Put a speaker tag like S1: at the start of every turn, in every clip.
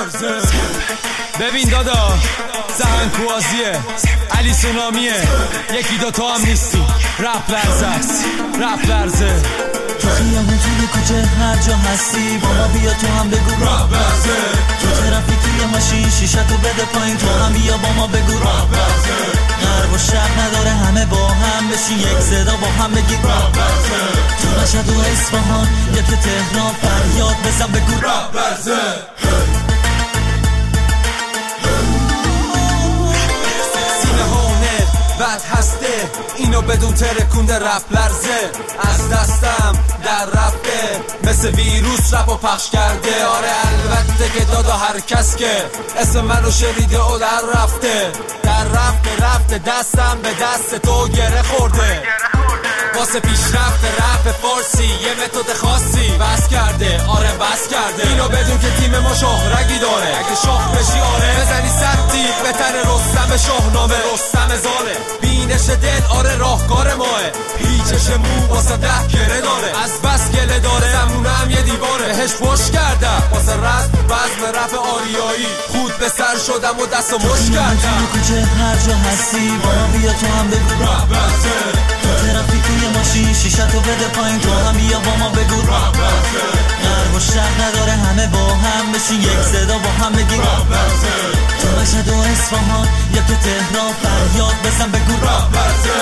S1: ببین دادا زهن کوازیه علی سونامیه یکی دوتا هم نیستی رپ لرزه است رپ لرزه
S2: تو خیابون توی کوچه هر جا هستی با ما بیا تو هم بگو رپ لرزه تو ترافیکی ماشین شیشه تو بده پایین تو هم بیا با ما بگو رپ لرزه غرب و شرق نداره همه با هم بشین یک صدا با هم بگی رپ لرزه تو مشهد و اصفهان یا که تهران فریاد بزن بگو رپ لرزه
S1: بد هسته اینو بدون ترکونده رپ لرزه از دستم در رفته مثل ویروس رپ و پخش کرده آره البته که دادا هر کس که اسم منو شنیده و در رفته دستم به دست تو گره خورده واسه پیشرفت رپ فارسی یه متد خاصی بس کرده آره بس کرده اینو بدون که تیم ما شاهرگی داره اگه شاه بشی آره بزنی سطی بهتر رستم شاهنامه رستم زاله بینش دل آره راهکار ماه پیچش مو واسه 10 گره داره از بس گله داره زمونه هم یه دیواره بهش پشت کردم واسه بزم رپ آریایی خود به سر شدم و دست و مش کردم
S2: کوچه هر جا هستی با بیا تو هم بگو رپ لرزه تو ترافیکی ماشین شیشه تو بده پایین تو هم بیا با ما بگو رپ لرزه غرب و شرق نداره همه با هم بشین یک صدا با هم بگی رپ لرزه تو مشهد و اصفهان یا که تهران فریاد بزن بگو رپ لرزه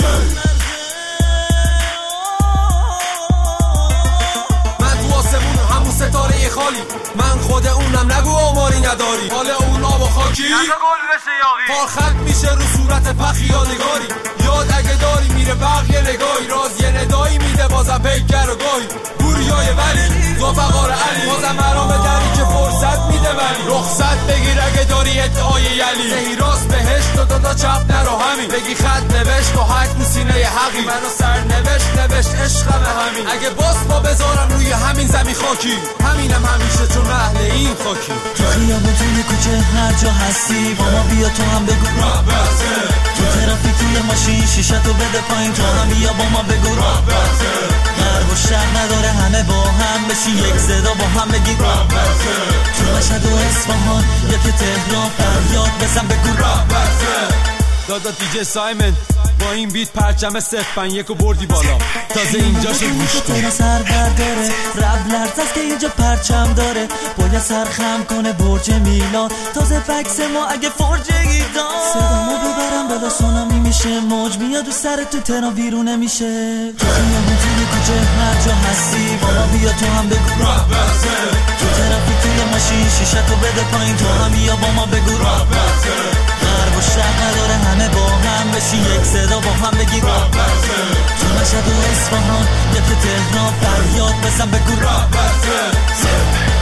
S1: ستاره خالی من خود اونم نگو آماری نداری حال اون آب و خاکی پار خط میشه رو صورت پخی یا نگاری یاد اگه داری میره بقیه نگاهی راز یه ندایی میده بازم پیکر و گاهی بوریای ولی دو فقار علی بازم مرام دری که فرصت میده ولی رخصت بگیر اگه داری ادعای یلی زهی راست بهشت و دادا چپ نرو همین بگی خط نوشت و حک رو سینه حقی منو سر نوشت عشقم همین اگه باس با بذارم روی همین زمین خاکی همینم همیشه چون اهل این خاکی
S2: تو خیابون توی کوچه هر جا هستی با ما بیا تو هم بگو رپ لرزه تو ترافیکی ماشین شیشه تو بده پایین تو هم بیا با ما بگو رپ لرزه غرب و شرق نداره همه با هم بشین یک صدا با هم بگی رپ لرزه تو مشهد و اصفهان یا که تهران فریاد بزن بگو رپ لرزه
S1: دادا دیجی سایمن با این بیت پرچم 051 و بردی بالا تازه اینجاشو گوش کن
S2: سر برداره رپ لرزه است که اینجا پرچم داره باید سرخم کنه برج میلان تازه فکس ما اگه فرجگی دار صدامو ببرم بالا سونامی میشه موج میاد و سر تو تهران ویرونه میشه تو خیابون توی کوچه هر جا هستی با ما بیا تو هم بگو رپ لرزه تو ترافیکی ماشین شیشه تو بده پایین تو هم بیا با ما بگو رپ لرزه غرب و شرق نداره همه با هم بشین یک صدا با هم بگی رپ لرزه تو مشهد و اصفهان یا که تهران فریاد بزن بگو رپ لرزه